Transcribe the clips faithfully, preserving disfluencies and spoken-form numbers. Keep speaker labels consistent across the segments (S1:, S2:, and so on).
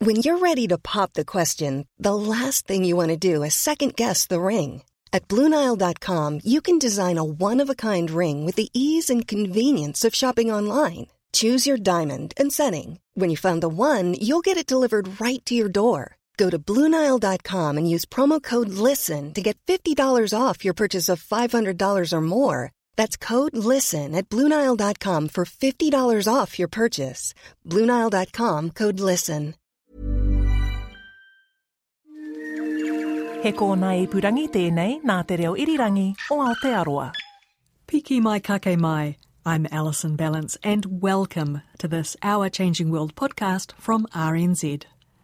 S1: When you're ready to pop the question, the last thing you want to do is second-guess the ring. At Blue Nile dot com, you can design a one-of-a-kind ring with the ease and convenience of shopping online. Choose your diamond and setting. When you find the one, you'll get it delivered right to your door. Go to Blue Nile dot com and use promo code LISTEN to get fifty dollars off your purchase of five hundred dollars or more. That's code LISTEN at Blue Nile dot com for fifty dollars off your purchase. Blue Nile dot com, code LISTEN.
S2: He kōna ipurangi tēnei nā te reo irirangi o Aotearoa.
S3: Piki mai kake mai. I'm Alison Ballance and welcome to this Our Changing World podcast from R N Z.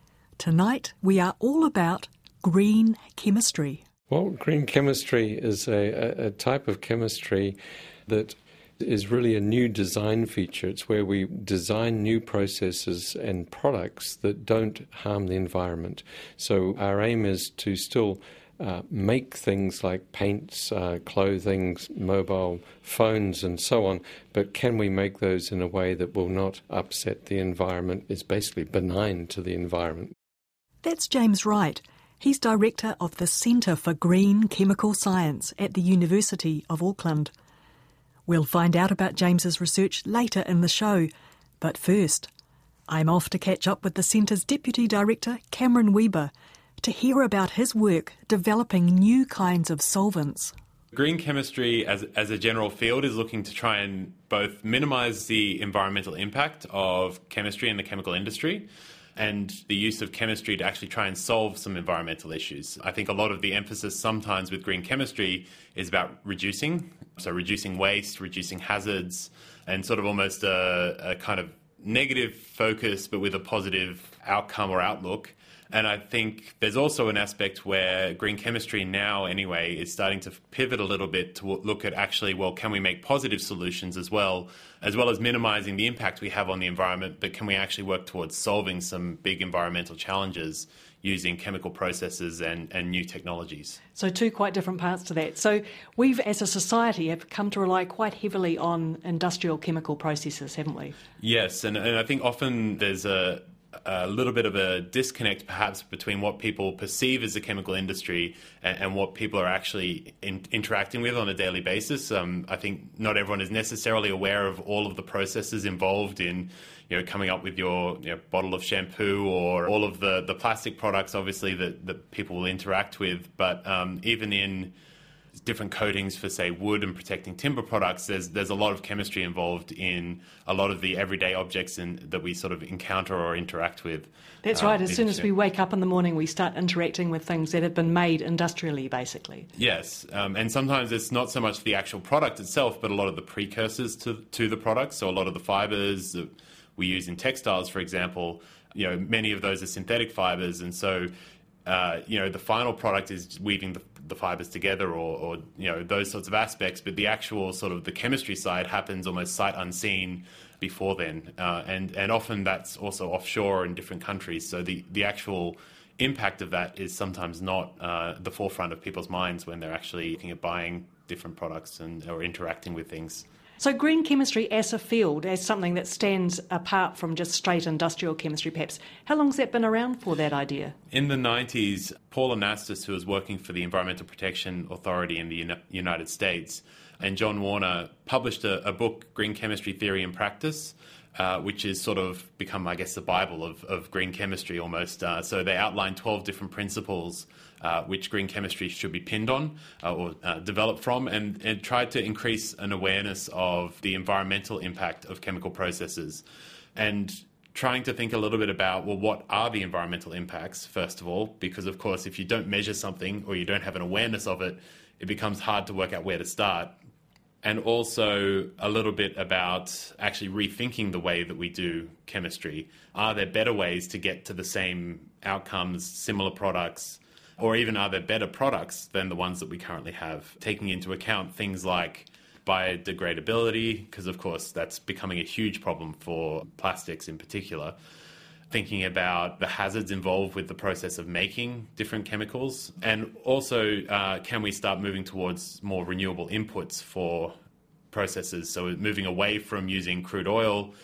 S3: Tonight we are all about green chemistry.
S4: Well, green chemistry is a, a, a type of chemistry that is really a new design feature. It's where we design new processes and products that don't harm the environment. So our aim is to still uh, make things like paints, uh, clothing, mobile phones and so on, but can we make those in a way that will not upset the environment, is basically benign to the environment.
S3: That's James Wright. He's director of the Centre for Green Chemical Science at the University of Auckland. We'll find out about James's research later in the show, but first, I'm off to catch up with the Centre's Deputy Director, Cameron Weber, to hear about his work developing new kinds of solvents.
S5: Green chemistry as, as a general field is looking to try and both minimise the environmental impact of chemistry in the chemical industry and the use of chemistry to actually try and solve some environmental issues. I think a lot of the emphasis sometimes with green chemistry is about reducing, so reducing waste, reducing hazards, and sort of almost a, a kind of negative focus but with a positive outcome or outlook. And I think there's also an aspect where green chemistry now, anyway, is starting to pivot a little bit to look at actually, well, can we make positive solutions as well, as well as minimising the impact we have on the environment, but can we actually work towards solving some big environmental challenges using chemical processes and, and new technologies.
S3: So two quite different parts to that. So we've, as a society, have come to rely quite heavily on industrial chemical processes, haven't we?
S5: Yes, and, and I think often there's a a little bit of a disconnect perhaps between what people perceive as the chemical industry and, and what people are actually in, interacting with on a daily basis. Um, I think not everyone is necessarily aware of all of the processes involved in, you know, coming up with your you know, bottle of shampoo or all of the, the plastic products, obviously, that, that people will interact with. But um, even in different coatings for, say, wood and protecting timber products, there's there's a lot of chemistry involved in a lot of the everyday objects in, that we sort of encounter or interact with.
S3: That's right. As soon as we wake up in the morning, we start interacting with things that have been made industrially, basically.
S5: Yes, um, and sometimes it's not so much the actual product itself, but a lot of the precursors to, to the product. So a lot of the fibres that we use in textiles, for example, you know, many of those are synthetic fibres, and so Uh, you know, the final product is weaving the, the fibres together or, or, you know, those sorts of aspects. But the actual sort of the chemistry side happens almost sight unseen before then. Uh, and, and often that's also offshore in different countries. So the, the actual impact of that is sometimes not uh, the forefront of people's minds when they're actually looking at buying different products and or interacting with things.
S3: So green chemistry as a field, as something that stands apart from just straight industrial chemistry perhaps, how long has that been around for, that idea?
S5: In the nineties, Paul Anastas, who was working for the Environmental Protection Authority in the Uni- United States, and John Warner published a, a book, Green Chemistry Theory and Practice, uh, which has sort of become, I guess, the Bible of, of green chemistry almost. Uh, so they outlined twelve different principles Uh, which green chemistry should be pinned on uh, or uh, developed from, and, and tried to increase an awareness of the environmental impact of chemical processes. And trying to think a little bit about, well, what are the environmental impacts, first of all? Because, of course, if you don't measure something or you don't have an awareness of it, it becomes hard to work out where to start. And also a little bit about actually rethinking the way that we do chemistry. Are there better ways to get to the same outcomes, similar products, or even are there better products than the ones that we currently have, taking into account things like biodegradability, because of course that's becoming a huge problem for plastics in particular, thinking about the hazards involved with the process of making different chemicals, and also uh, can we start moving towards more renewable inputs for processes, so moving away from using crude oil,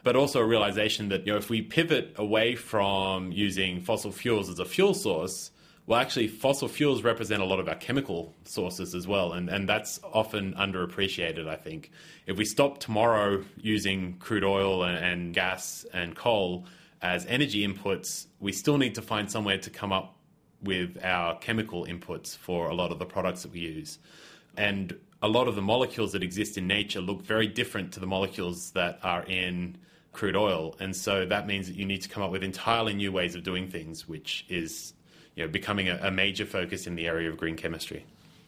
S5: but also a realization that, you know, if we pivot away from using fossil fuels as a fuel source, well, actually, fossil fuels represent a lot of our chemical sources as well, and, and that's often underappreciated, I think. If we stop tomorrow using crude oil and, and gas and coal as energy inputs, we still need to find somewhere to come up with our chemical inputs for a lot of the products that we use. And a lot of the molecules that exist in nature look very different to the molecules that are in crude oil. And so that means that you need to come up with entirely new ways of doing things, which is, you know, becoming a, a major focus in the area of green chemistry.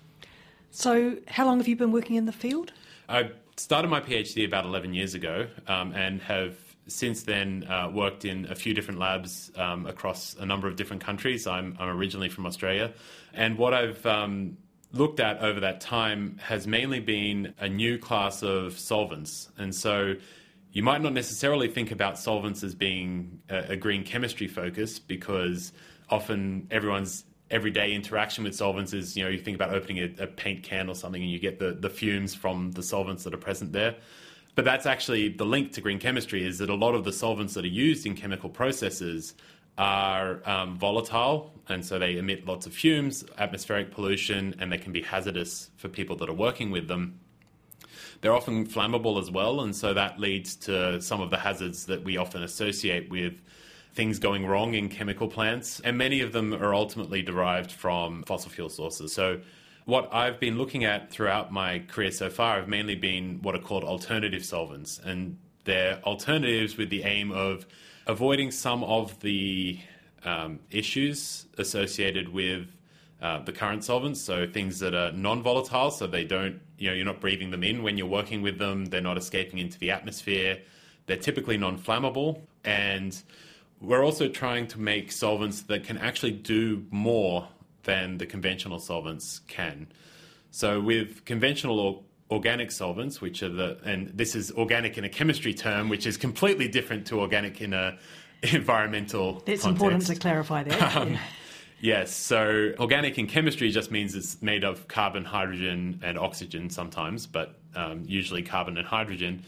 S3: So how long have you been working in the field?
S5: I started my PhD about eleven years ago um, and have since then uh, worked in a few different labs um, across a number of different countries. I'm, I'm originally from Australia. And what I've um, looked at over that time has mainly been a new class of solvents. And so you might not necessarily think about solvents as being a, a green chemistry focus, because often everyone's everyday interaction with solvents is, you know, you think about opening a, a paint can or something and you get the, the fumes from the solvents that are present there. But that's actually the link to green chemistry, is that a lot of the solvents that are used in chemical processes are um, volatile, and so they emit lots of fumes, atmospheric pollution, and they can be hazardous for people that are working with them. They're often flammable as well, and so that leads to some of the hazards that we often associate with things going wrong in chemical plants, and many of them are ultimately derived from fossil fuel sources. So what I've been looking at throughout my career so far have mainly been what are called alternative solvents, and they're alternatives with the aim of avoiding some of the um, issues associated with uh, the current solvents. So things that are non-volatile, so they don't, you know, you're not breathing them in when you're working with them. They're not escaping into the atmosphere. They're typically non-flammable, and we're also trying to make solvents that can actually do more than the conventional solvents can. So with conventional or organic solvents, which are the, and this is organic in a chemistry term, which is completely different to organic in a environmental
S3: That's
S5: context.
S3: Important to clarify that.
S5: Um,
S3: yeah.
S5: Yes, so organic in chemistry just means it's made of carbon, hydrogen, and oxygen sometimes, but um, usually carbon and hydrogen.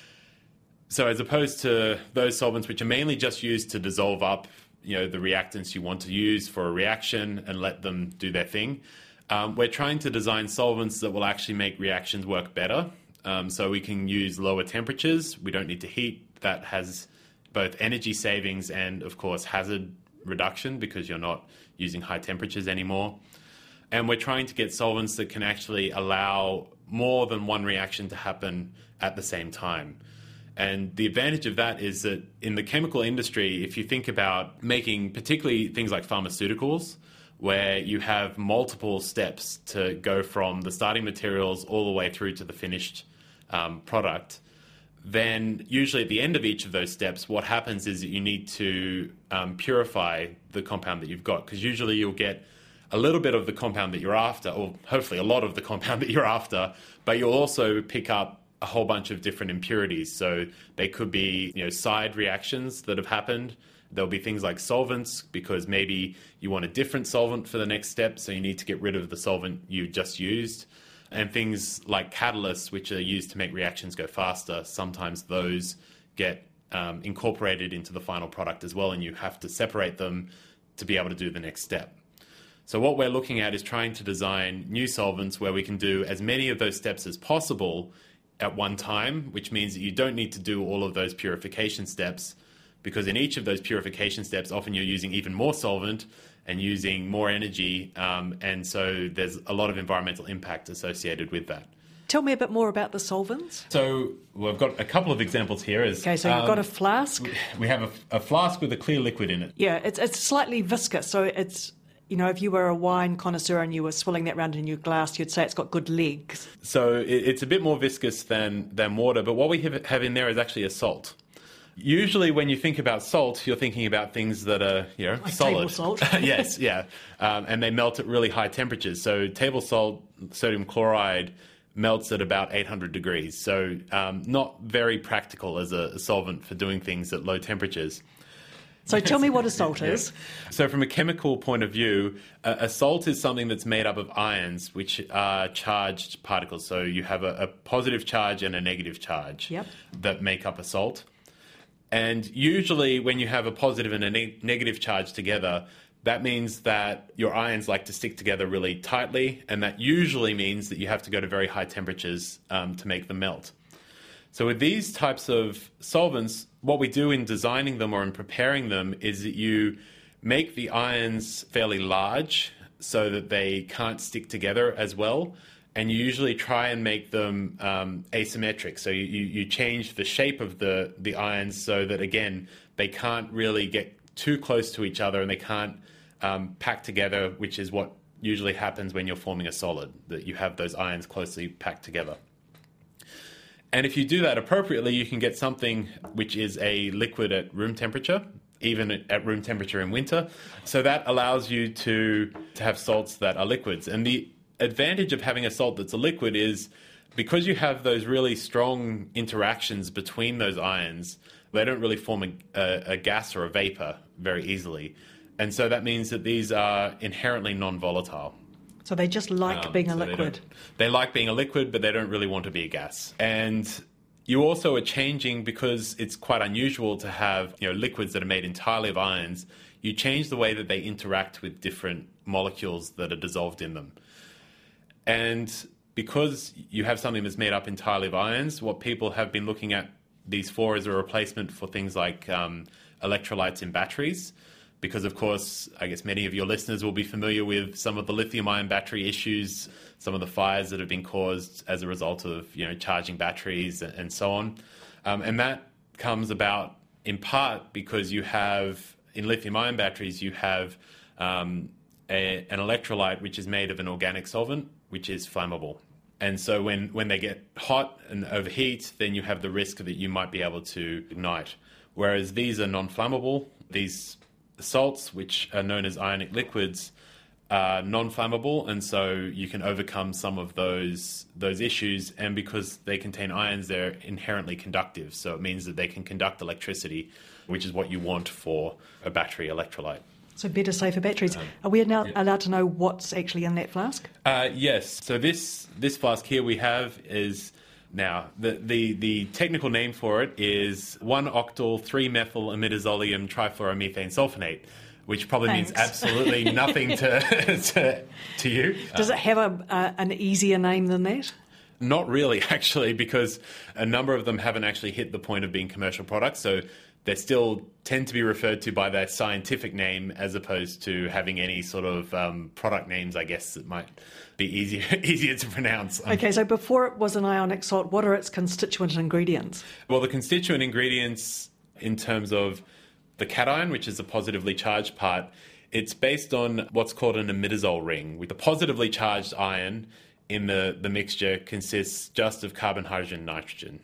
S5: So as opposed to those solvents which are mainly just used to dissolve up, you know, the reactants you want to use for a reaction and let them do their thing, um, we're trying to design solvents that will actually make reactions work better. Um, so we can use lower temperatures. We don't need to heat. That has both energy savings and, of course, hazard reduction, because you're not using high temperatures anymore. And we're trying to get solvents that can actually allow more than one reaction to happen at the same time. And the advantage of that is that in the chemical industry, if you think about making particularly things like pharmaceuticals, where you have multiple steps to go from the starting materials all the way through to the finished um, product, then usually at the end of each of those steps, what happens is that you need to um, purify the compound that you've got, because usually you'll get a little bit of the compound that you're after, or hopefully a lot of the compound that you're after, but you'll also pick up a whole bunch of different impurities. So they could be, you know, side reactions that have happened. There'll be things like solvents, because maybe you want a different solvent for the next step, so you need to get rid of the solvent you just used. And things like catalysts, which are used to make reactions go faster, sometimes those get um, incorporated into the final product as well, and you have to separate them to be able to do the next step. So what we're looking at is trying to design new solvents where we can do as many of those steps as possible at one time, which means that you don't need to do all of those purification steps, because in each of those purification steps, often you're using even more solvent and using more energy, um, and so there's a lot of environmental impact associated with that.
S3: Tell me a bit more about the solvents.
S5: So we've got a couple of examples here. Is,
S3: okay, so you've um, got a flask.
S5: We have a, a flask with a clear liquid in it.
S3: Yeah, it's it's slightly viscous, so it's, you know, if you were a wine connoisseur and you were swilling that around in your glass, you'd say it's got good legs.
S5: So it, it's a bit more viscous than, than water, but what we have, have in there is actually a salt. Usually when you think about salt, you're thinking about things that are, you know,
S3: like
S5: solid.
S3: Table salt.
S5: Yes, yeah. Um, and they melt at really high temperatures. So table salt, sodium chloride, melts at about eight hundred degrees. So um, not very practical as a solvent for doing things at low temperatures.
S3: So tell me what a salt is.
S5: Yeah. So from a chemical point of view, a, a salt is something that's made up of ions, which are charged particles. So you have a, a positive charge and a negative charge
S3: yep.
S5: that make up a salt. And usually when you have a positive and a ne- negative charge together, that means that your ions like to stick together really tightly, and that usually means that you have to go to very high temperatures um, to make them melt. So with these types of solvents, what we do in designing them or in preparing them is that you make the ions fairly large so that they can't stick together as well. And you usually try and make them um, asymmetric. So you, you, you change the shape of the, the ions so that, again, they can't really get too close to each other and they can't um, pack together, which is what usually happens when you're forming a solid, that you have those ions closely packed together. And if you do that appropriately, you can get something which is a liquid at room temperature, even at room temperature in winter. So that allows you to, to have salts that are liquids. And the advantage of having a salt that's a liquid is because you have those really strong interactions between those ions, they don't really form a, a, a gas or a vapor very easily. And so that means that these are inherently non-volatile.
S3: So they just like
S5: Um,
S3: being a
S5: so
S3: liquid.
S5: They, they like being a liquid, but they don't really want to be a gas. And you also are changing, because it's quite unusual to have, you know, liquids that are made entirely of ions. You change the way that they interact with different molecules that are dissolved in them. And because you have something that's made up entirely of ions, what people have been looking at these for is a replacement for things like um, electrolytes in batteries. Because, of course, I guess many of your listeners will be familiar with some of the lithium-ion battery issues, some of the fires that have been caused as a result of, you know, charging batteries and so on. Um, and that comes about in part because you have, in lithium-ion batteries, you have um, a, an electrolyte which is made of an organic solvent, which is flammable. And so when, when they get hot and overheat, then you have the risk that you might be able to ignite. Whereas these are non-flammable. These salts, which are known as ionic liquids, are non-flammable, and so you can overcome some of those those issues. And because they contain ions, they're inherently conductive, so it means that they can conduct electricity, which is what you want for a battery electrolyte.
S3: So better, safer batteries. Um, Are we now yeah. allowed to know what's actually in that flask?
S5: Uh, yes. So this this flask here we have is... Now, the, the, the technical name for it is one octyl three methyl imidazolium trifluoromethane sulfonate, which probably
S3: Thanks.
S5: means absolutely nothing to, to to you.
S3: Does it have a, a an easier name than that?
S5: Not really, actually, because a number of them haven't actually hit the point of being commercial products. So they still tend to be referred to by their scientific name as opposed to having any sort of um, product names, I guess, that might be easier easier to pronounce.
S3: Okay, so before it was an ionic salt, what are its constituent ingredients?
S5: Well, the constituent ingredients in terms of the cation, which is the positively charged part, it's based on what's called an imidazole ring. With the positively charged ion in the, the mixture consists just of carbon, hydrogen, nitrogen.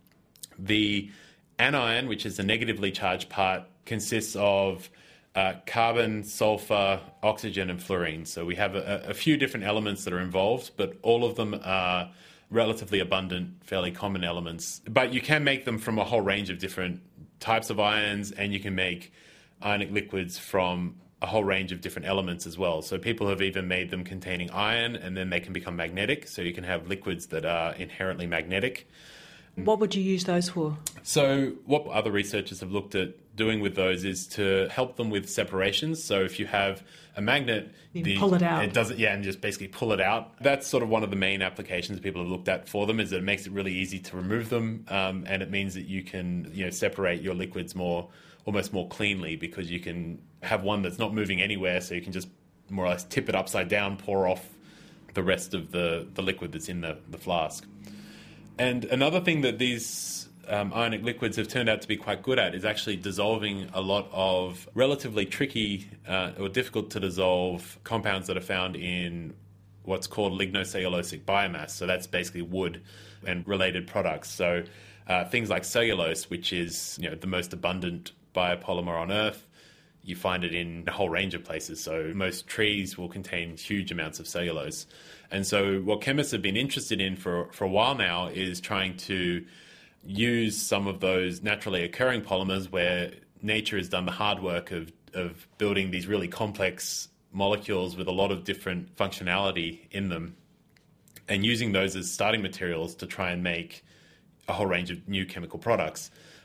S5: The anion, which is the negatively charged part, consists of uh, carbon, sulfur, oxygen, and fluorine. So we have a, a few different elements that are involved, but all of them are relatively abundant, fairly common elements. But you can make them from a whole range of different types of ions, and you can make ionic liquids from a whole range of different elements as well. So people have even made them containing iron, and then they can become magnetic. So you can have liquids that are inherently magnetic.
S3: What would you use those for?
S5: So what other researchers have looked at doing with those is to help them with separations. So if you have a magnet,
S3: you
S5: the,
S3: pull it out.
S5: It does it, yeah, and just basically pull it out. That's sort of one of the main applications people have looked at for them, is that it makes it really easy to remove them, um, and it means that you can, you know, separate your liquids more, almost more cleanly, because you can have one that's not moving anywhere, so you can just more or less tip it upside down, pour off the rest of the, the liquid that's in the, the flask. And another thing that these um, ionic liquids have turned out to be quite good at is actually dissolving a lot of relatively tricky uh, or difficult to dissolve compounds that are found in what's called lignocellulosic biomass. So that's basically wood and related products. So uh, things like cellulose, which is, you know, the most abundant biopolymer on Earth. You find it in a whole range of places. So most trees will contain huge amounts of cellulose. And so what chemists have been interested in for, for a while now is trying to use some of those naturally occurring polymers where nature has done the hard work of, of building these really complex molecules with a lot of different functionality in them, and using those as starting materials to try and make a whole range of new chemical products.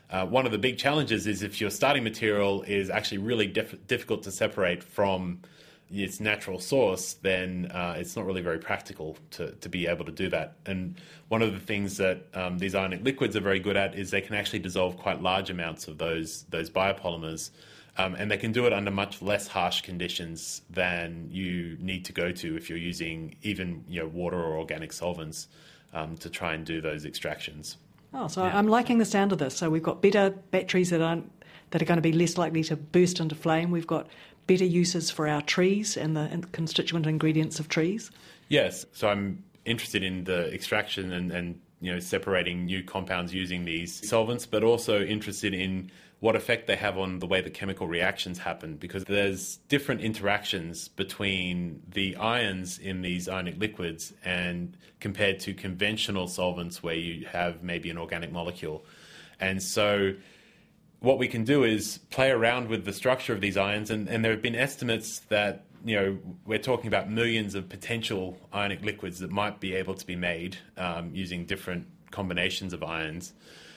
S5: Uh, one of the big challenges is if your starting material is actually really diff- difficult to separate from its natural source, then uh, it's not really very practical to, to be able to do that. And one of the things that um, these ionic liquids are very good at is they can actually dissolve quite large amounts of those those biopolymers, um, and they can do it under much less harsh conditions than you need to go to if you're using even you know water or organic solvents um, to try and do those extractions.
S3: Oh, so
S5: Yeah.
S3: I'm liking the sound of this. So we've got better batteries that aren't that are going to be less likely to burst into flame. We've got better uses for our trees and the and constituent ingredients of trees.
S5: Yes, so I'm interested in the extraction and, and you know separating new compounds using these solvents, but also interested in what effect they have on the way the chemical reactions happen, because there's different interactions between the ions in these ionic liquids and compared to conventional solvents where you have maybe an organic molecule. And so what we can do is play around with the structure of these ions, and, and there have been estimates that, you know, we're talking about millions of potential ionic liquids that might be able to be made um, using different combinations of ions,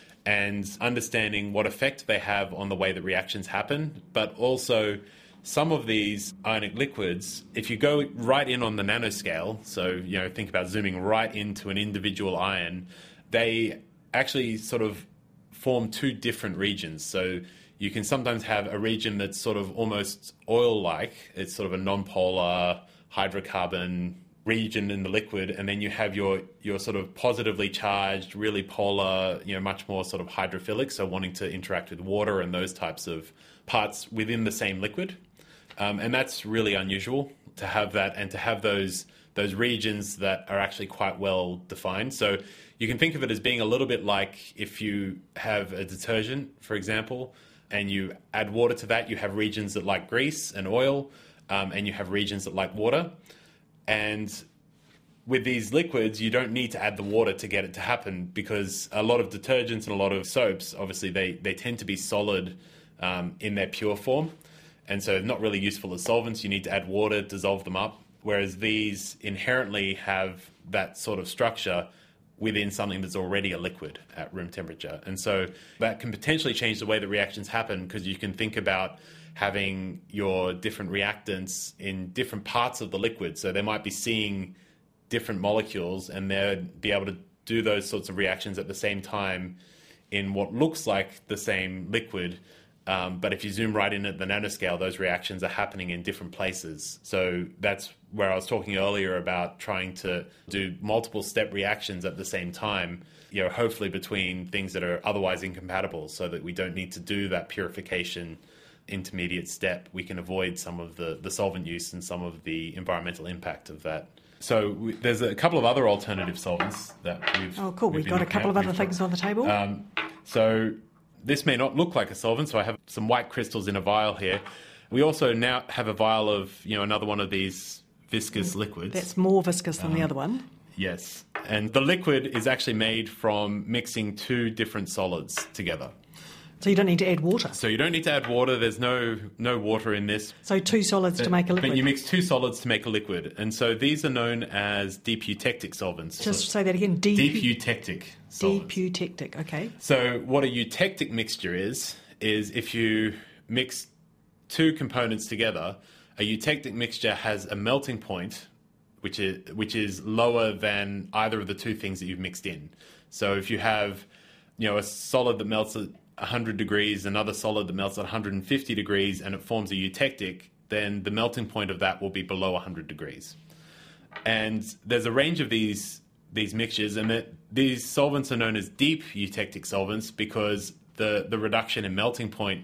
S5: and understanding what effect they have on the way that reactions happen. But also some of these ionic liquids, if you go right in on the nanoscale, so, you know, think about zooming right into an individual ion, they actually sort of form two different regions. So you can sometimes have a region that's sort of almost oil-like. It's sort of a non-polar hydrocarbon region in the liquid, and then you have your your sort of positively charged, really polar, you know, much more sort of hydrophilic, so wanting to interact with water and those types of parts within the same liquid. Um, and that's really unusual to have that, and to have those those regions that are actually quite well defined. So you can think of it as being a little bit like if you have a detergent, for example, and you add water to that, you have regions that like grease and oil, um, and you have regions that like water. And with these liquids, you don't need to add the water to get it to happen, because a lot of detergents and a lot of soaps, obviously, they, they tend to be solid um, in their pure form. And so not really useful as solvents. You need to add water, dissolve them up. Whereas these inherently have that sort of structure within something that's already a liquid at room temperature. And so that can potentially change the way that reactions happen, because you can think about having your different reactants in different parts of the liquid. So they might be seeing different molecules, and they'd be able to do those sorts of reactions at the same time in what looks like the same liquid. Um, but if you zoom right in at the nanoscale, those reactions are happening in different places. So that's where I was talking earlier about trying to do multiple step reactions at the same time, you know, hopefully between things that are otherwise incompatible, so that we don't need to do that purification intermediate step. We can avoid some of the, the solvent use and some of the environmental impact of that. So we, there's a couple of other alternative solvents that we've
S3: Oh, cool.
S5: We've,
S3: We've got a couple of other
S5: we've,
S3: things on the table.
S5: Um, so this may not look like a solvent, so I have some white crystals in a vial here. We also now have a vial of, you know, another one of these viscous liquids.
S3: That's more viscous than um, the other one.
S5: Yes. And the liquid is actually made from mixing two different solids together.
S3: So you don't need to add water.
S5: So you don't need to add water. There's no no water in this.
S3: So two solids
S5: but,
S3: to make a liquid.
S5: But you mix two solids to make a liquid. And so these are known as deep eutectic solvents.
S3: Just
S5: so
S3: say that again. Deep,
S5: deep eutectic solvents.
S3: Deep eutectic, okay.
S5: So what a eutectic mixture is, is if you mix two components together, a eutectic mixture has a melting point which is which is lower than either of the two things that you've mixed in. So if you have, you know, a solid that melts at one hundred degrees, another solid that melts at one hundred fifty degrees, and it forms a eutectic, then the melting point of that will be below one hundred degrees. And there's a range of these these mixtures, and that these solvents are known as deep eutectic solvents because the, the reduction in melting point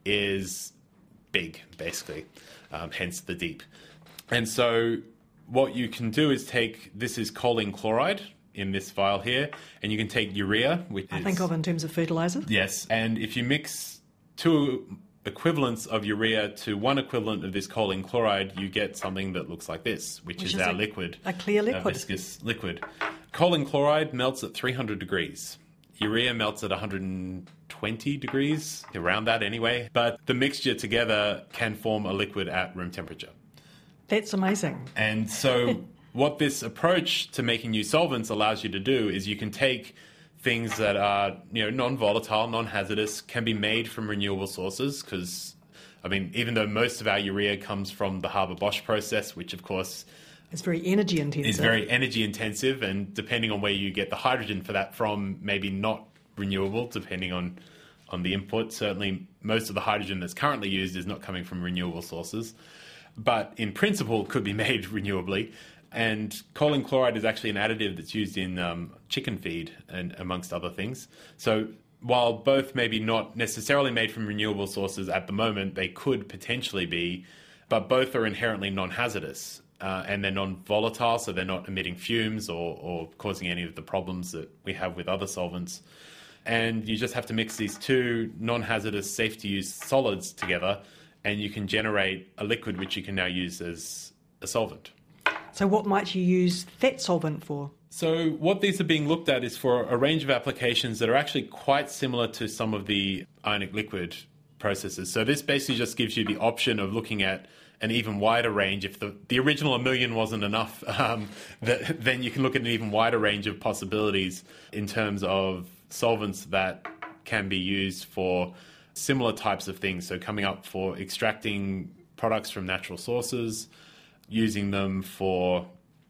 S5: is big, basically, um, hence the deep. And so what you can do is take, this is choline chloride in this vial here, and you can take urea, which
S3: I
S5: is,
S3: think of in terms of fertilizer.
S5: Yes, and if you mix two equivalents of urea to one equivalent of this choline chloride, you get something that looks like this, which, which is, is our
S3: a,
S5: liquid.
S3: A clear liquid.
S5: A viscous liquid. Choline chloride melts at three hundred degrees. Urea melts at one hundred twenty degrees, around that anyway. But the mixture together can form a liquid at room temperature.
S3: That's amazing.
S5: And so what this approach to making new solvents allows you to do is you can take things that are, you know, non-volatile, non-hazardous, can be made from renewable sources because, I mean, even though most of our urea comes from the Haber-Bosch process, which of course
S3: it's very energy intensive.
S5: Is very energy intensive, and depending on where you get the hydrogen for that from, maybe not renewable, depending on, on the input. Certainly, most of the hydrogen that's currently used is not coming from renewable sources, but in principle could be made renewably. And choline chloride is actually an additive that's used in um, chicken feed, and amongst other things. So while both maybe not necessarily made from renewable sources at the moment, they could potentially be, but both are inherently non-hazardous. Uh, and they're non-volatile, so they're not emitting fumes or, or causing any of the problems that we have with other solvents. And you just have to mix these two non-hazardous, safe-to-use solids together, and you can generate a liquid which you can now use as a solvent.
S3: So what might you use that solvent for?
S5: So what these are being looked at is for a range of applications that are actually quite similar to some of the ionic liquid processes. So this basically just gives you the option of looking at an even wider range. If the, the original a million wasn't enough, um, that, then you can look at an even wider range of possibilities in terms of solvents that can be used for similar types of things. So coming up for extracting products from natural sources, using them for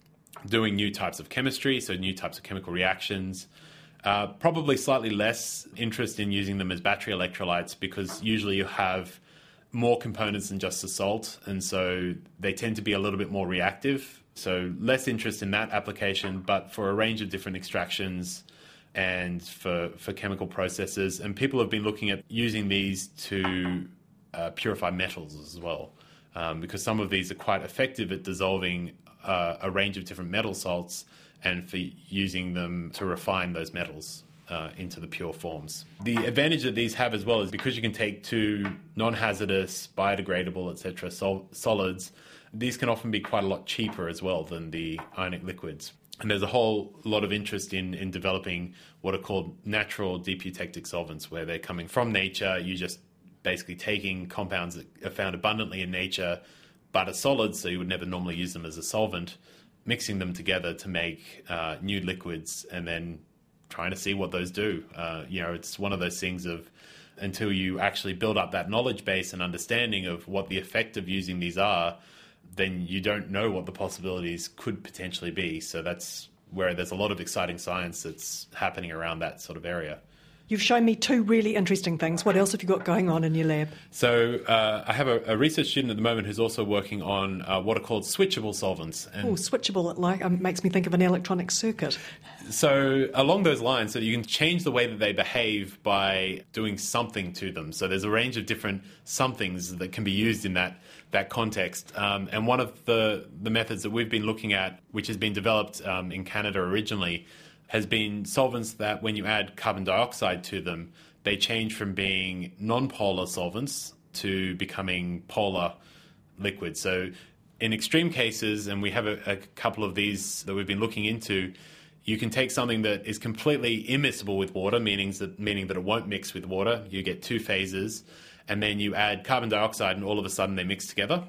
S5: doing new types of chemistry, so new types of chemical reactions. Uh, probably slightly less interest in using them as battery electrolytes because usually you have more components than just the salt, and so they tend to be a little bit more reactive. So less interest in that application, but for a range of different extractions and for, for chemical processes. And people have been looking at using these to uh, purify metals as well, um, because some of these are quite effective at dissolving uh, a range of different metal salts and for using them to refine those metals Uh, into the pure forms. The advantage that these have as well is because you can take two non-hazardous, biodegradable, et cetera sol- solids, these can often be quite a lot cheaper as well than the ionic liquids. And there's a whole lot of interest in, in developing what are called natural deputectic solvents, where they're coming from nature. You're just basically taking compounds that are found abundantly in nature, but are solids, so you would never normally use them as a solvent, mixing them together to make uh, new liquids and then trying to see what those do. Uh, you know, it's one of those things of until you actually build up that knowledge base and understanding of what the effect of using these are, then you don't know what the possibilities could potentially be. So that's where there's a lot of exciting science that's happening around that sort of area.
S3: You've shown me two really interesting things. What else have you got going on in your lab?
S5: So uh, I have a, a research student at the moment who's also working on uh, what are called switchable solvents.
S3: Oh, switchable, it like um, makes me think of an electronic circuit.
S5: So along those lines, so you can change the way that they behave by doing something to them. So there's a range of different somethings that can be used in that that context. Um, and one of the, the methods that we've been looking at, which has been developed um, in Canada originally, has been solvents that when you add carbon dioxide to them, they change from being non-polar solvents to becoming polar liquids. So in extreme cases, and we have a, a couple of these that we've been looking into, you can take something that is completely immiscible with water, meaning that, meaning that it won't mix with water. You get two phases, and then you add carbon dioxide, and all of a sudden they mix together.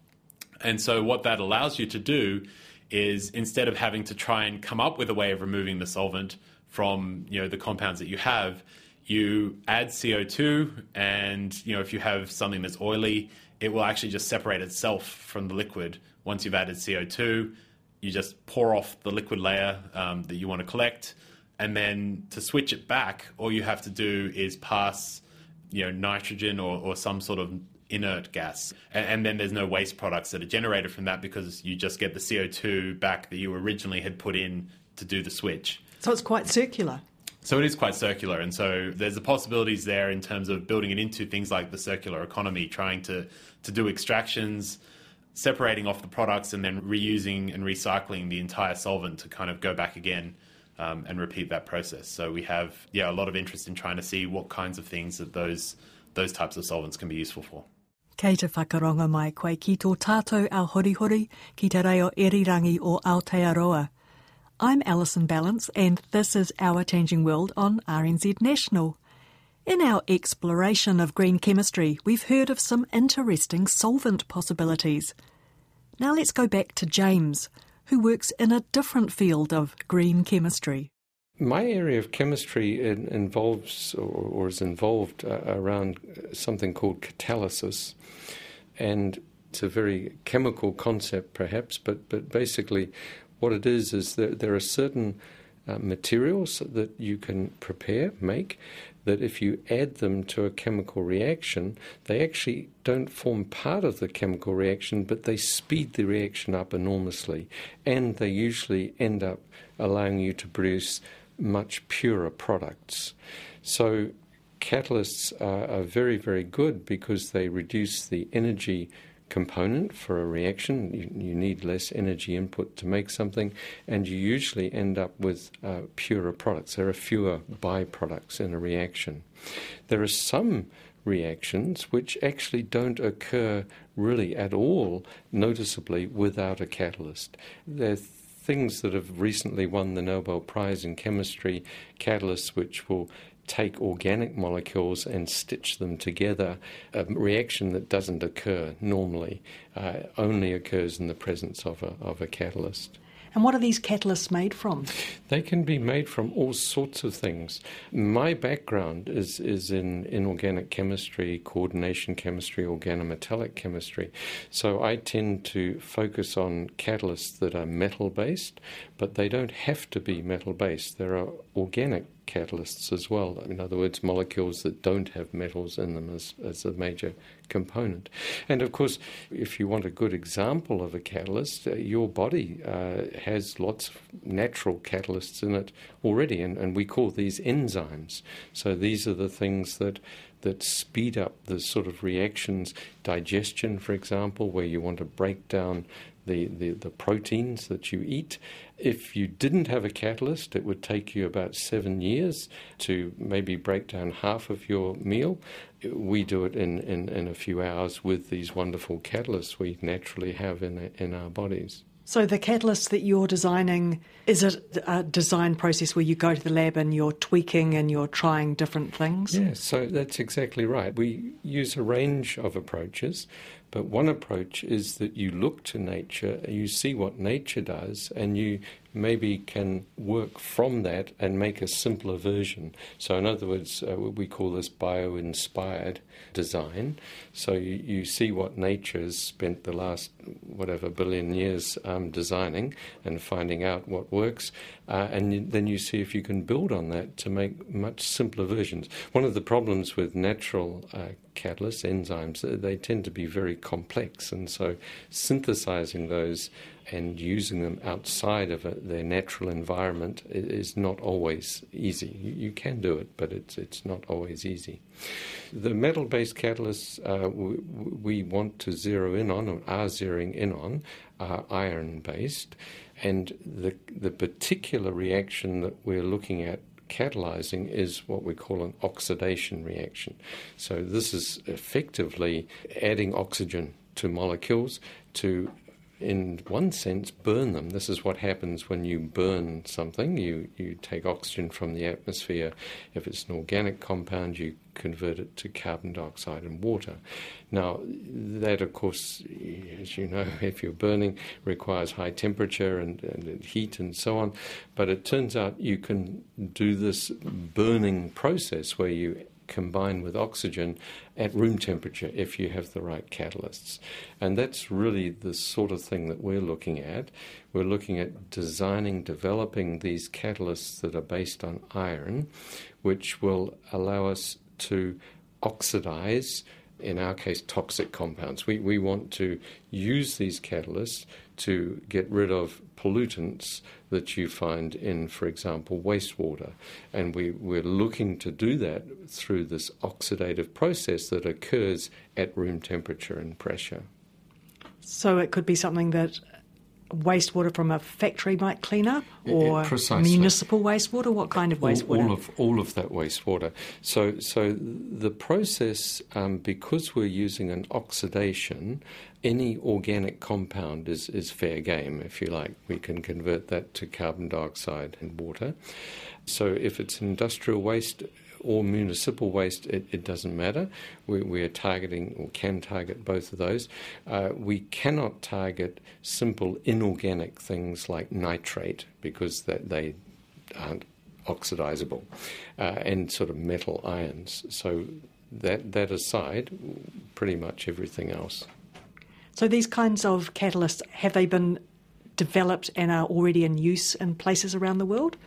S5: And so what that allows you to do is instead of having to try and come up with a way of removing the solvent from, you know, the compounds that you have, you add C O two, and, you know, if you have something that's oily, it will actually just separate itself from the liquid. Once you've added C O two, you just pour off the liquid layer um, that you want to collect, and then to switch it back, all you have to do is pass, you know, nitrogen or, or some sort of inert gas, and, and then there's no waste products that are generated from that because you just get the C O two back that you originally had put in to do the switch.
S3: So it's quite circular.
S5: So it is quite circular, and so there's the possibilities there in terms of building it into things like the circular economy, trying to, to do extractions, separating off the products, and then reusing and recycling the entire solvent to kind of go back again um, and repeat that process. So we have yeah a lot of interest in trying to see what kinds of things that those those types of solvents can be useful for.
S3: Kei te whakaronga mai koe ki tō tātou ao horihori ki te reo irirangi o Aotearoa. I'm Alison Balance, and this is Our Changing World on R N Z National. In our exploration of green chemistry, we've heard of some interesting solvent possibilities. Now let's go back to James, who works in a different field of green chemistry.
S4: My area of chemistry in, involves or, or is involved uh, around something called catalysis, and it's a very chemical concept perhaps, but, but basically what it is is that there are certain uh, materials that you can prepare, make, that if you add them to a chemical reaction, they actually don't form part of the chemical reaction, but they speed the reaction up enormously, and they usually end up allowing you to produce much purer products. So catalysts are, are very, very good because they reduce the energy component for a reaction. You, you need less energy input to make something, and you usually end up with uh, purer products. There are fewer byproducts in a reaction. There are some reactions which actually don't occur really at all noticeably without a catalyst. They're things that have recently won the Nobel Prize in Chemistry, catalysts which will take organic molecules and stitch them together, a reaction that doesn't occur normally, uh, only occurs in the presence of a, of a catalyst.
S3: And what are these catalysts made from?
S4: They can be made from all sorts of things. My background is, is in inorganic chemistry, coordination chemistry, organometallic chemistry. So I tend to focus on catalysts that are metal-based, but they don't have to be metal-based. There are organic catalysts as well. In other words, molecules that don't have metals in them as, as a major component. And of course, if you want a good example of a catalyst, uh, your body uh, has lots of natural catalysts in it already, and, and we call these enzymes. So these are the things that that speed up the sort of reactions, digestion, for example, where you want to break down the, the, the proteins that you eat. If you didn't have a catalyst, it would take you about seven years to maybe break down half of your meal. We do it in, in, in a few hours with these wonderful catalysts we naturally have in, in our bodies.
S3: So the catalyst that you're designing, is it a design process where you go to the lab and you're tweaking and you're trying different things?
S4: Yes, so that's exactly right. We use a range of approaches, but one approach is that you look to nature, you see what nature does, and you maybe can work from that and make a simpler version. So in other words, uh, we call this bio-inspired design. So you, you see what nature has spent the last, whatever, billion years um, designing and finding out what works, uh, and you, then you see if you can build on that to make much simpler versions. One of the problems with natural uh, catalysts, enzymes, they tend to be very complex, and so synthesizing those and using them outside of a, their natural environment is not always easy. You, you can do it, but it's it's not always easy. The metal-based catalysts uh, we, we want to zero in on, or are zeroing in on, are iron-based, and the the particular reaction that we're looking at catalyzing is what we call an oxidation reaction. So this is effectively adding oxygen to molecules to, in one sense, burn them. This is what happens when you burn something. You, you take oxygen from the atmosphere. If it's an organic compound, you convert it to carbon dioxide and water. Now, that, of course, as you know, if you're burning, requires high temperature and, and heat and so on. But it turns out you can do this burning process where you combine with oxygen at room temperature if you have the right catalysts. And that's really the sort of thing that we're looking at. We're looking at designing, developing these catalysts that are based on iron, which will allow us to oxidize, in our case, toxic compounds. We, we want to use these catalysts to get rid of pollutants that you find in, for example, wastewater. And we, we're looking to do that through this oxidative process that occurs at room temperature and pressure.
S3: So it could be something that wastewater from a factory might clean up, or
S4: Precisely.
S3: Municipal wastewater? What kind of wastewater?
S4: All, all of all of that wastewater. So, so the process, um, because we're using an oxidation, any organic compound is, is fair game, if you like. We can convert that to carbon dioxide and water. So if it's industrial waste or municipal waste, it, it doesn't matter. We, we are targeting, or can target, both of those. Uh, we cannot target simple inorganic things like nitrate, because that they aren't oxidizable, uh, and sort of metal ions. So that that aside, pretty much everything else.
S3: So these kinds of catalysts, have they been developed and are already in use in places around the world?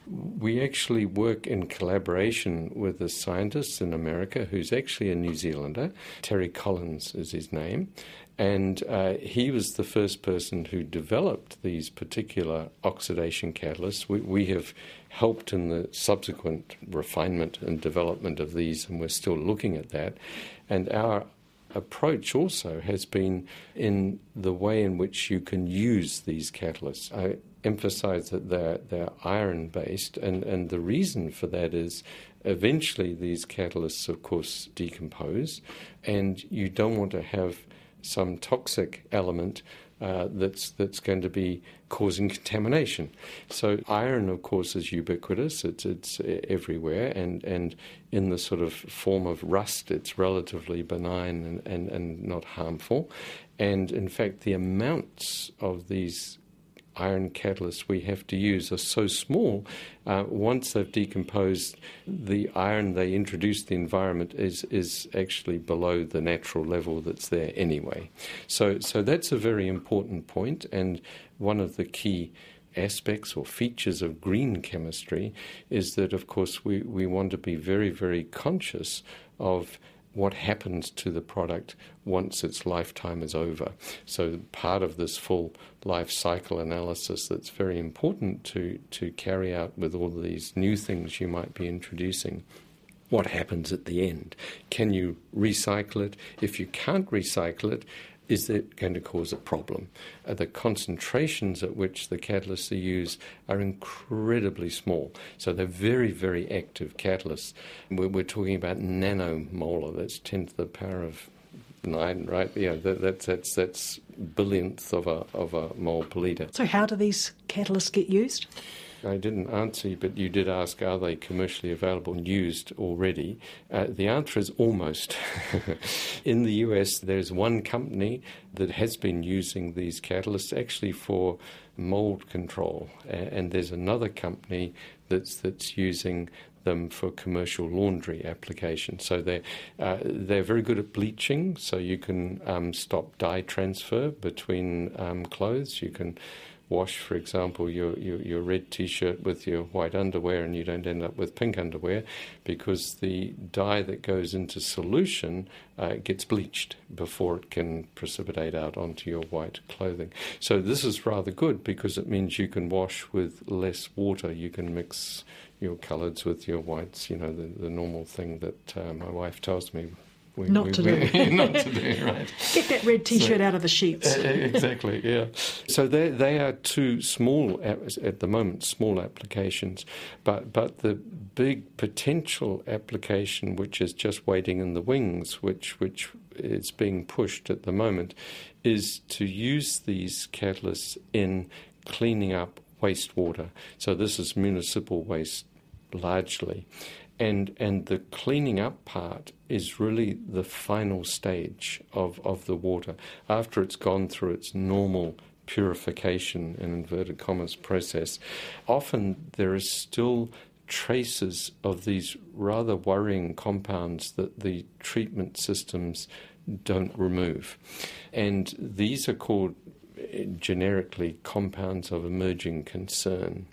S4: We actually work in collaboration with a scientist in America who's actually a New Zealander. Terry Collins is his name. And uh, he was the first person who developed these particular oxidation catalysts. We, we have helped in the subsequent refinement and development of these, and we're still looking at that. And our approach also has been in the way in which you can use these catalysts. I emphasize that they're, they're iron-based, and, and the reason for that is eventually these catalysts, of course, decompose, and you don't want to have some toxic element uh, that's that's going to be causing contamination. So iron, of course, is ubiquitous. It's it's everywhere, and, and in the sort of form of rust, it's relatively benign and, and, and not harmful. And in fact, the amounts of these iron catalysts we have to use are so small, uh, once they've decomposed, the iron they introduce to the environment is is actually below the natural level that's there anyway. So, so that's a very important point, and one of the key aspects or features of green chemistry is that, of course, we, we want to be very, very conscious of what happens to the product once its lifetime is over. So part of this full life cycle analysis that's very important to, to carry out with all of these new things you might be introducing. What happens at the end? Can you recycle it? If you can't recycle it, is it going to cause a problem? Uh, the concentrations at which the catalysts are used are incredibly small. So they're very, very active catalysts. We're, we're talking about nanomolar. That's ten to the power of nine, right? Yeah, that, that's that's that's billionth of a of a mole per litre.
S3: So how do these catalysts get used?
S4: I didn't answer you, but you did ask, are they commercially available and used already? Uh, the answer is almost. In the U S, there's one company that has been using these catalysts actually for mold control, and there's another company that's that's using them for commercial laundry applications. So they're, uh, they're very good at bleaching, so you can um, stop dye transfer between um, clothes. You can wash, for example, your, your, your red T-shirt with your white underwear, and you don't end up with pink underwear because the dye that goes into solution uh, gets bleached before it can precipitate out onto your white clothing. So this is rather good because it means you can wash with less water. You can mix your colours with your whites, you know, the, the normal thing that uh, my wife tells me. We,
S3: not
S4: we,
S3: to
S4: we,
S3: do.
S4: Not to do, right.
S3: Get that red T-shirt
S4: so,
S3: out of the sheets.
S4: Uh, exactly, yeah. So they they are two small, at the moment, small applications, but, but the big potential application, which is just waiting in the wings, which, which is being pushed at the moment, is to use these catalysts in cleaning up wastewater. So this is municipal waste largely. And and the cleaning up part is really the final stage of, of the water. After it's gone through its normal purification, in inverted commas, process, often there is still traces of these rather worrying compounds that the treatment systems don't remove. And these are called generically compounds of emerging concern.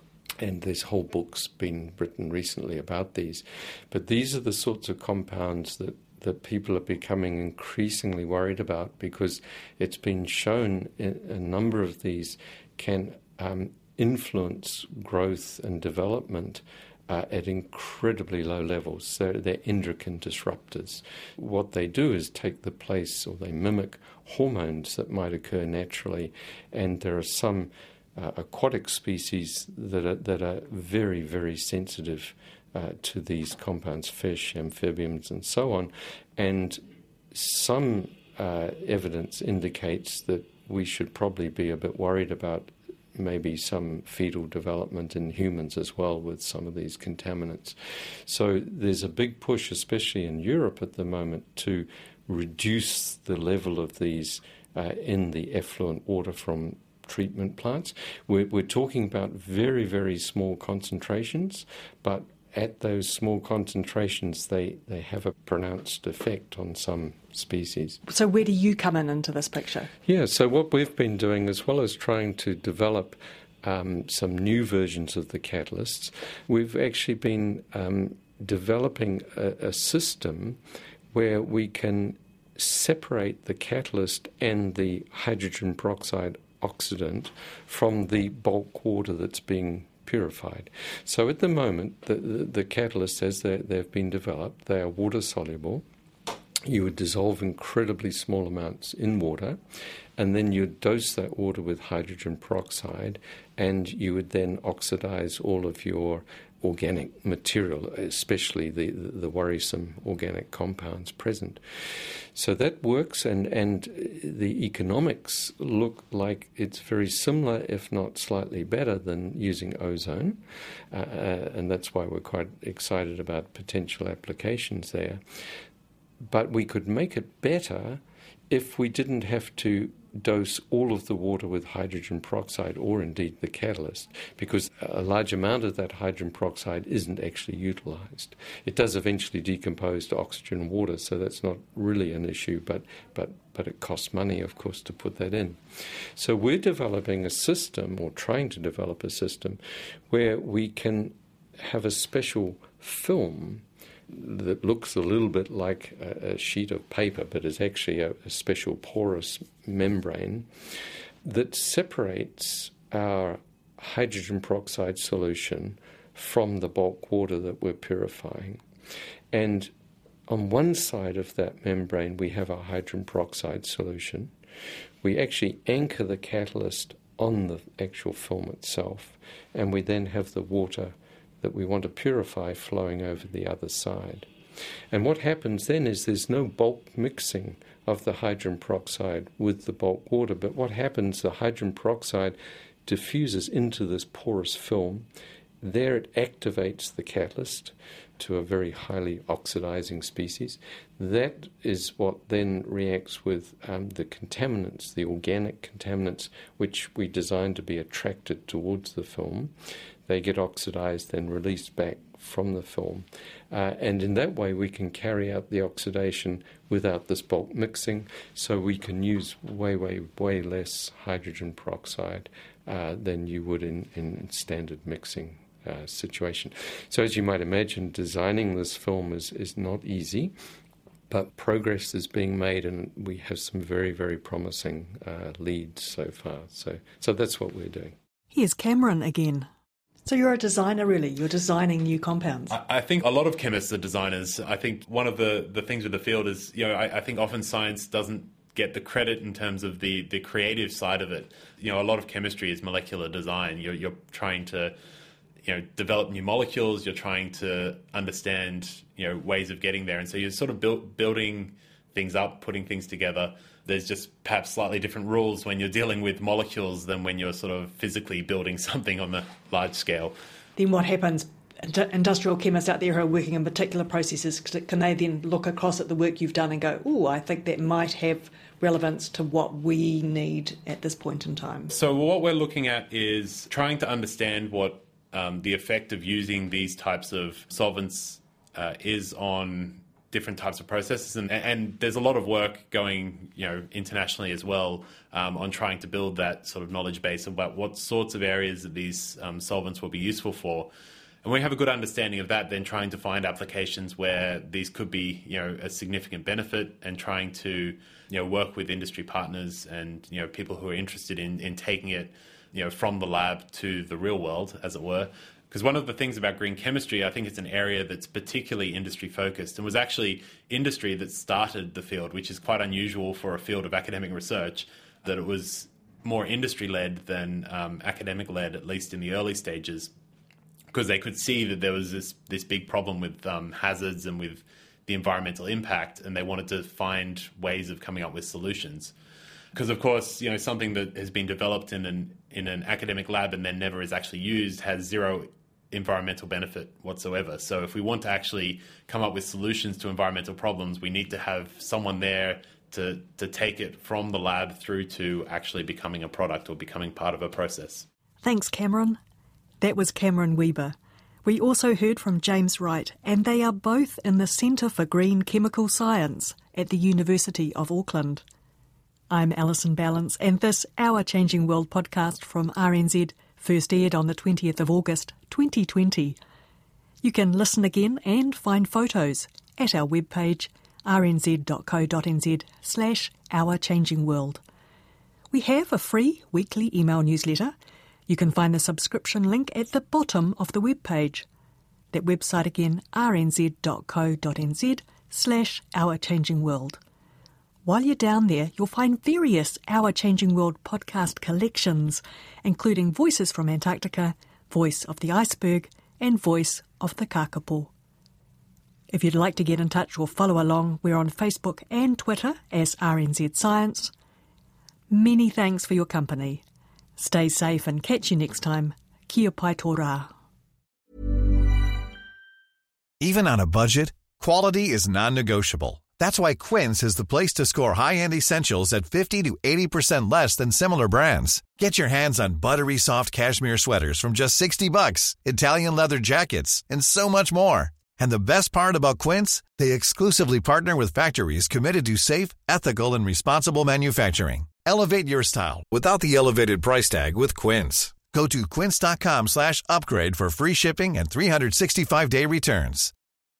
S4: And there's whole books been written recently about these. But these are the sorts of compounds that, that people are becoming increasingly worried about because it's been shown in a number of these can um, influence growth and development uh, at incredibly low levels. So they're endocrine disruptors. What they do is take the place, or they mimic hormones that might occur naturally. And there are some Uh, aquatic species that are, that are very, very sensitive uh, to these compounds, fish, amphibians, and so on. And some uh, evidence indicates that we should probably be a bit worried about maybe some fetal development in humans as well with some of these contaminants. So there's a big push, especially in Europe at the moment, to reduce the level of these uh, in the effluent water from treatment plants. We're, we're talking about very, very small concentrations, but at those small concentrations, they, they have a pronounced effect on some species.
S3: So where do you come in into this picture?
S4: Yeah, so what we've been doing, as well as trying to develop um, some new versions of the catalysts, we've actually been um, developing a, a system where we can separate the catalyst and the hydrogen peroxide oxidant from the bulk water that's being purified. So at the moment, the, the, the catalysts, as they, they've been developed, they are water-soluble. You would dissolve incredibly small amounts in water, and then you'd dose that water with hydrogen peroxide, and you would then oxidize all of your organic material, especially the, the worrisome organic compounds present. So that works, and, and the economics look like it's very similar, if not slightly better, than using ozone, uh, uh, and that's why we're quite excited about potential applications there. But we could make it better if we didn't have to dose all of the water with hydrogen peroxide, or indeed the catalyst, because a large amount of that hydrogen peroxide isn't actually utilized. It does eventually decompose to oxygen and water, so that's not really an issue, but, but, but it costs money, of course, to put that in. So we're developing a system, or trying to develop a system, where we can have a special film that looks a little bit like a, a sheet of paper, but is actually a, a special porous membrane that separates our hydrogen peroxide solution from the bulk water that we're purifying. And on one side of that membrane, we have our hydrogen peroxide solution. We actually anchor the catalyst on the actual film itself, and we then have the water that we want to purify flowing over the other side. And what happens then is there's no bulk mixing of the hydrogen peroxide with the bulk water, but what happens, the hydrogen peroxide diffuses into this porous film. There it activates the catalyst to a very highly oxidizing species. That is what then reacts with um, the contaminants, the organic contaminants, which we designed to be attracted towards the film. They get oxidized, then released back from the film. Uh, and in that way, we can carry out the oxidation without this bulk mixing, so we can use way, way, way less hydrogen peroxide uh, than you would in, in standard mixing uh, situation. So as you might imagine, designing this film is, is not easy, but progress is being made, and we have some very, very promising uh, leads so far. So, so that's what we're doing.
S3: Here's Cameron again. So you're a designer, really. You're designing new compounds.
S5: I, I think a lot of chemists are designers. I think one of the, the things with the field is, you know, I, I think often science doesn't get the credit in terms of the, the creative side of it. You know, a lot of chemistry is molecular design. You're, you're trying to, you know, develop new molecules. You're trying to understand, you know, ways of getting there. And so you're sort of build, building things up, putting things together. There's just perhaps slightly different rules when you're dealing with molecules than when you're sort of physically building something on the large scale.
S3: Then what happens? Industrial chemists out there who are working in particular processes, can they then look across at the work you've done and go, oh, I think that might have relevance to what we need at this point in time?
S5: So what we're looking at is trying to understand what um, the effect of using these types of solvents uh, is on different types of processes, and, and there's a lot of work going, you know, internationally as well um, on trying to build that sort of knowledge base about what sorts of areas that these um, solvents will be useful for. And when we have a good understanding of that, then trying to find applications where these could be, you know, a significant benefit, and trying to, you know, work with industry partners and, you know, people who are interested in, in taking it, you know, from the lab to the real world, as it were. Because one of the things about green chemistry, I think it's an area that's particularly industry-focused, and was actually industry that started the field, which is quite unusual for a field of academic research, that it was more industry-led than um, academic-led, at least in the early stages, because they could see that there was this, this big problem with um, hazards and with the environmental impact, and they wanted to find ways of coming up with solutions. Because, of course, you know, something that has been developed in an, in an academic lab and then never is actually used has zero environmental benefit whatsoever. So if we want to actually come up with solutions to environmental problems, we need to have someone there to, to take it from the lab through to actually becoming a product or becoming part of a process.
S3: Thanks, Cameron. That was Cameron Weber. We also heard from James Wright, and they are both in the Centre for Green Chemical Science at the University of Auckland. I'm Alison Ballance, and this Our Changing World podcast from R N Z first aired on the twentieth of August twenty twenty. You can listen again and find photos at our webpage rnz.co.nz slash Our Changing World. We have a free weekly email newsletter. You can find the subscription link at the bottom of the webpage. That website again, rnz.co.nz slash Our Changing World. While you're down there, you'll find various Our Changing World podcast collections, including Voices from Antarctica, Voice of the Iceberg, and Voice of the Kakapo. If you'd like to get in touch or follow along, we're on Facebook and Twitter as R N Z Science. Many thanks for your company. Stay safe and catch you next time. Kia pai tō rā.
S6: Even on a budget, quality is non-negotiable. That's why Quince is the place to score high-end essentials at fifty to eighty percent less than similar brands. Get your hands on buttery soft cashmere sweaters from just sixty bucks, Italian leather jackets, and so much more. And the best part about Quince, they exclusively partner with factories committed to safe, ethical, and responsible manufacturing. Elevate your style without the elevated price tag with Quince. Go to quince.com slash upgrade for free shipping and three sixty-five day returns.